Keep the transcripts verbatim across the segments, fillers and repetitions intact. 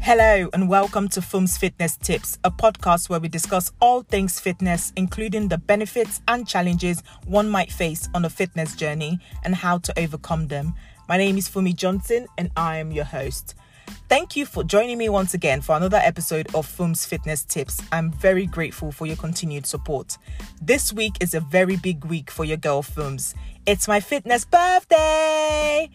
Hello and welcome to Fum's Fitness Tips, a podcast where we discuss all things fitness, including the benefits and challenges one might face on a fitness journey and how to overcome them. My name is Fumi Johnson and I am your host. Thank you for joining me once again for another episode of Fum's Fitness Tips. I'm very grateful for your continued support. This week is a very big week for your girl Fums. It's my fitness birthday!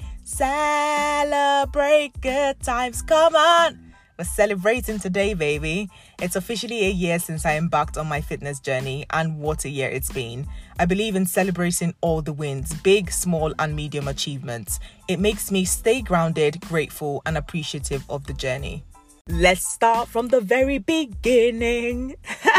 Celebrate good times, come on! We're celebrating today, baby. It's officially a year since I embarked on my fitness journey, and what a year it's been. I believe in celebrating all the wins, big, small, and medium achievements. It makes me stay grounded, grateful, and appreciative of the journey. Let's start from the very beginning.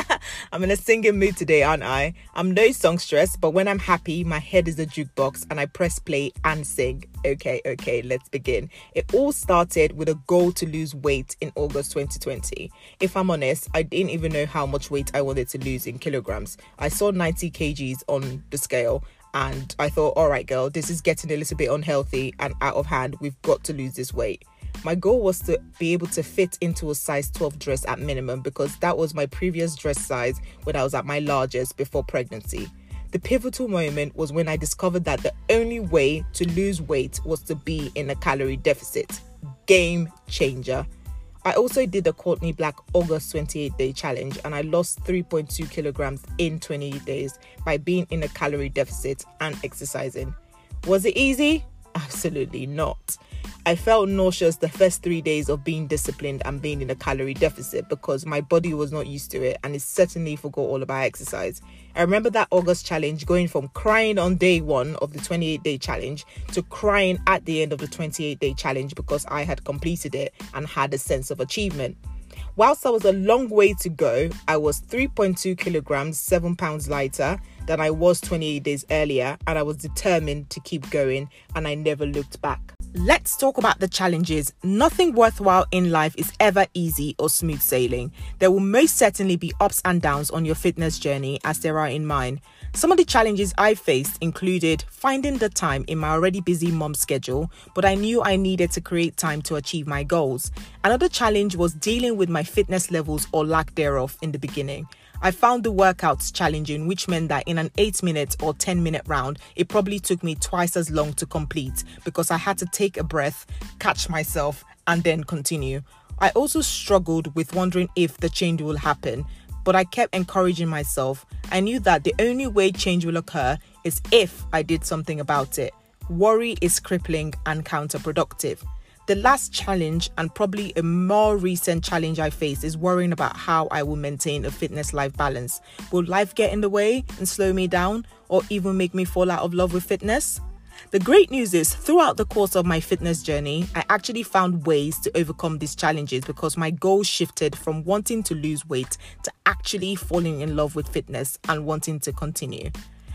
I'm in a singing mood today, aren't I? I'm no songstress, but when I'm happy, my head is a jukebox and I press play and sing. Okay, okay, let's begin. It all started with a goal to lose weight in August twenty twenty. If I'm honest, I didn't even know how much weight I wanted to lose in kilograms. I saw ninety kilograms on the scale and I thought, all right, girl, this is getting a little bit unhealthy and out of hand. We've got to lose this weight. My goal was to be able to fit into a size twelve dress at minimum because that was my previous dress size when I was at my largest before pregnancy. The pivotal moment was when I discovered that the only way to lose weight was to be in a calorie deficit. Game changer. I also did the Courtney Black August twenty-eight day challenge and I lost three point two kilograms in twenty-eight days by being in a calorie deficit and exercising. Was it easy? Absolutely not. I felt nauseous the first three days of being disciplined and being in a calorie deficit because my body was not used to it and it certainly forgot all about exercise. I remember that August challenge going from crying on day one of the twenty-eight day challenge to crying at the end of the twenty-eight day challenge because I had completed it and had a sense of achievement. Whilst I was a long way to go, I was three point two kilograms, seven pounds lighter than I was twenty-eight days earlier, and I was determined to keep going and I never looked back. Let's talk about the challenges. Nothing worthwhile in life is ever easy or smooth sailing. There will most certainly be ups and downs on your fitness journey as there are in mine. Some of the challenges I faced included finding the time in my already busy mom schedule, but I knew I needed to create time to achieve my goals. Another challenge was dealing with my fitness levels or lack thereof in the beginning. I found the workouts challenging, which meant that in an eight minute or ten minute round, it probably took me twice as long to complete because I had to take a breath, catch myself, and then continue. I also struggled with wondering if the change will happen, but I kept encouraging myself. I knew that the only way change will occur is if I did something about it. Worry is crippling and counterproductive. The last challenge, and probably a more recent challenge I face, is worrying about how I will maintain a fitness-life balance. Will life get in the way and slow me down, or even make me fall out of love with fitness? The great news is, throughout the course of my fitness journey, I actually found ways to overcome these challenges because my goals shifted from wanting to lose weight to actually falling in love with fitness and wanting to continue.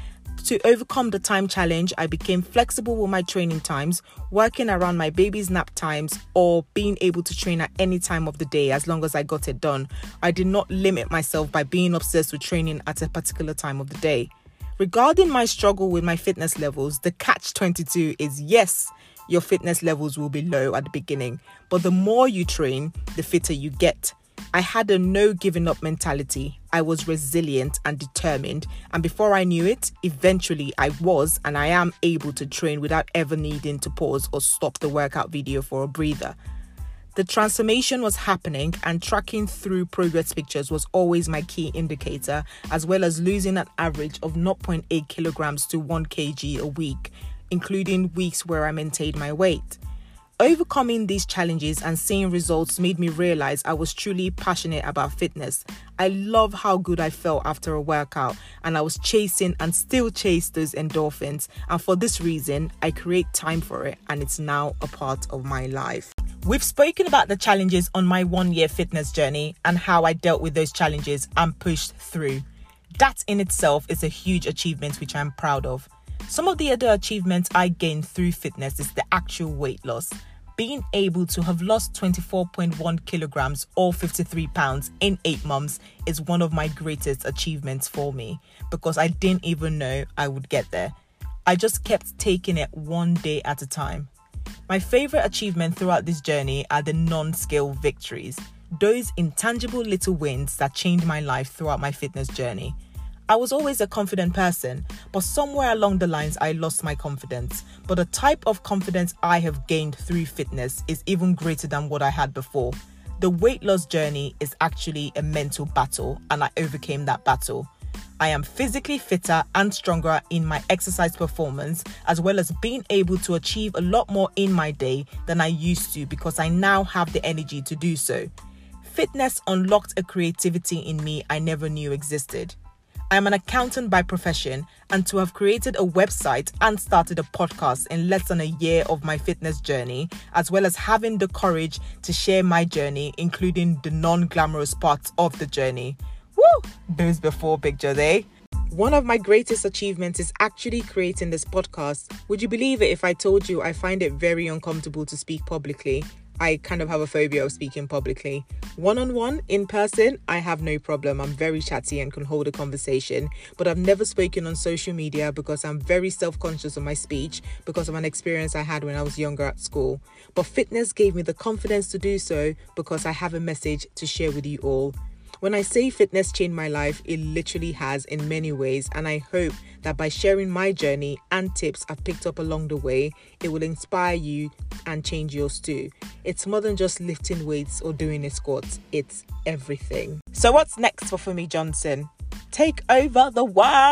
To overcome the time challenge, I became flexible with my training times, working around my baby's nap times or being able to train at any time of the day as long as I got it done. I did not limit myself by being obsessed with training at a particular time of the day. Regarding my struggle with my fitness levels, the catch twenty-two is yes, your fitness levels will be low at the beginning, but the more you train, the fitter you get. I had a no giving up mentality. I was resilient and determined, and before I knew it, eventually I was and I am able to train without ever needing to pause or stop the workout video for a breather. The transformation was happening and tracking through progress pictures was always my key indicator, as well as losing an average of zero point eight kilograms to one kilogram a week, including weeks where I maintained my weight. Overcoming these challenges and seeing results made me realize I was truly passionate about fitness. I love how good I felt after a workout, and I was chasing and still chase those endorphins. And for this reason, I create time for it, and it's now a part of my life. We've spoken about the challenges on my one-year fitness journey and how I dealt with those challenges and pushed through. That in itself is a huge achievement which I'm proud of. Some of the other achievements I gained through fitness is the actual weight loss. Being able to have lost twenty-four point one kilograms or fifty-three pounds in eight months is one of my greatest achievements for me because I didn't even know I would get there. I just kept taking it one day at a time. My favorite achievement throughout this journey are the non-scale victories, those intangible little wins that changed my life throughout my fitness journey. I was always a confident person, but somewhere along the lines I lost my confidence. But the type of confidence I have gained through fitness is even greater than what I had before. The weight loss journey is actually a mental battle, and I overcame that battle. I am physically fitter and stronger in my exercise performance, as well as being able to achieve a lot more in my day than I used to because I now have the energy to do so. Fitness unlocked a creativity in me I never knew existed. I am an accountant by profession, and to have created a website and started a podcast in less than a year of my fitness journey, as well as having the courage to share my journey, including the non-glamorous parts of the journey. Woo! Those before pictures, eh? One of my greatest achievements is actually creating this podcast. Would you believe it if I told you I find it very uncomfortable to speak publicly? I kind of have a phobia of speaking publicly. One-on-one, in person, I have no problem. I'm very chatty and can hold a conversation. But I've never spoken on social media because I'm very self-conscious of my speech because of an experience I had when I was younger at school. But fitness gave me the confidence to do so because I have a message to share with you all. When I say fitness changed my life, it literally has in many ways, and I hope that by sharing my journey and tips I've picked up along the way, it will inspire you and change yours too. It's more than just lifting weights or doing a squat, it's everything. So what's next for Funmi Johnson? Take over the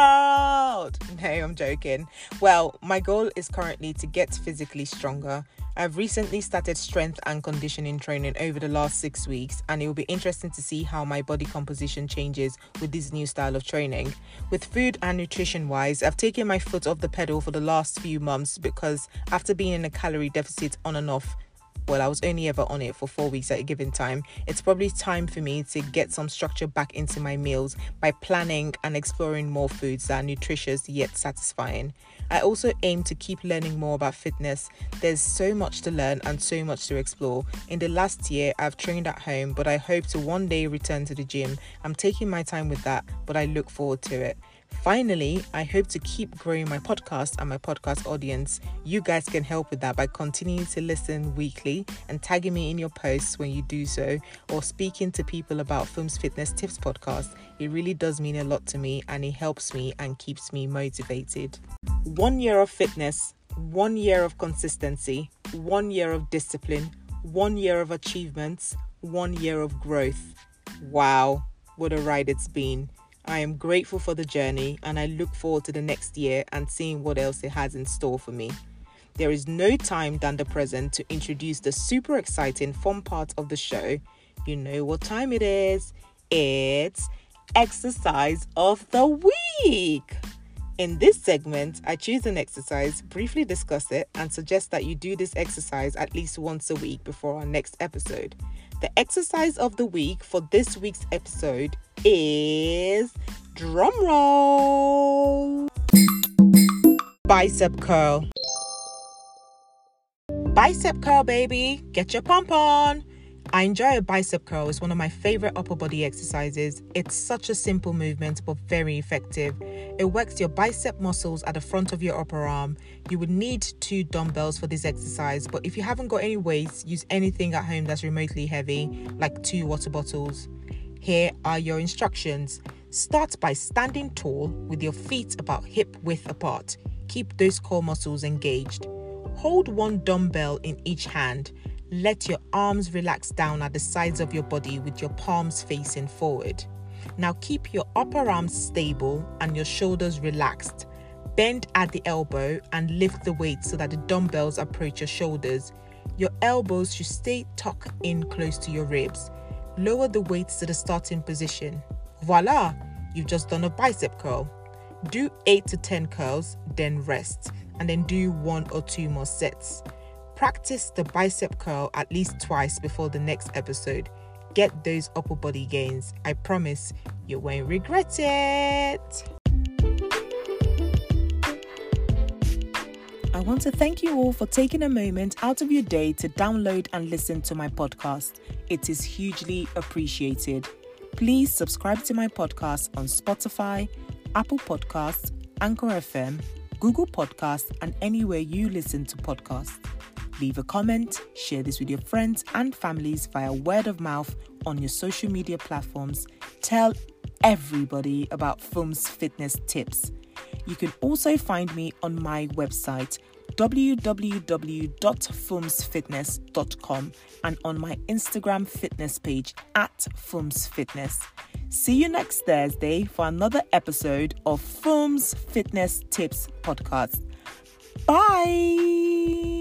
world! No, I'm joking. Well, my goal is currently to get physically stronger. I've recently started strength and conditioning training over the last six weeks, and it will be interesting to see how my body composition changes with this new style of training. With food and nutrition wise, I've taken my foot off the pedal for the last few months because after being in a calorie deficit on and off, well, I was only ever on it for four weeks at a given time. It's probably time for me to get some structure back into my meals by planning and exploring more foods that are nutritious yet satisfying. I also aim to keep learning more about fitness. There's so much to learn and so much to explore. In the last year, I've trained at home, but I hope to one day return to the gym. I'm taking my time with that, but I look forward to it. Finally, I hope to keep growing my podcast and my podcast audience. You guys can help with that by continuing to listen weekly and tagging me in your posts when you do so, or speaking to people about Fum's Fitness Tips podcast. It really does mean a lot to me, and it helps me and keeps me motivated. One year of fitness, one year of consistency, one year of discipline, one year of achievements, one year of growth. Wow, what a ride it's been. I am grateful for the journey, and I look forward to the next year and seeing what else it has in store for me. There is no time than the present to introduce the super exciting fun part of the show. You know what time it is. It's Exercise of the Week. In this segment, I choose an exercise, briefly discuss it, and suggest that you do this exercise at least once a week before our next episode. The exercise of the week for this week's episode is, drum roll, bicep curl. Bicep curl, baby. Get your pump on. I enjoy a bicep curl. It's one of my favorite upper body exercises. It's such a simple movement, but very effective. It works your bicep muscles at the front of your upper arm. You would need two dumbbells for this exercise, but if you haven't got any weights, use anything at home that's remotely heavy, like two water bottles. Here are your instructions. Start by standing tall with your feet about hip width apart. Keep those core muscles engaged. Hold one dumbbell in each hand. Let your arms relax down at the sides of your body with your palms facing forward. Now keep your upper arms stable and your shoulders relaxed. Bend at the elbow and lift the weight so that the dumbbells approach your shoulders. Your elbows should stay tucked in close to your ribs. Lower the weights to the starting position. Voila! You've just done a bicep curl. Do eight to ten curls, then rest, and then do one or two more sets. Practice the bicep curl at least twice before the next episode. Get those upper body gains. I promise you won't regret it. I want to thank you all for taking a moment out of your day to download and listen to my podcast. It is hugely appreciated. Please subscribe to my podcast on Spotify, Apple Podcasts, Anchor F M, Google Podcasts, and anywhere you listen to podcasts. Leave a comment, share this with your friends and families via word of mouth on your social media platforms. Tell everybody about F U M's fitness tips. You can also find me on my website, w w w dot fums fitness dot com, and on my Instagram fitness page at fumsfitness. See you next Thursday for another episode of F U M's Fitness Tips Podcast. Bye!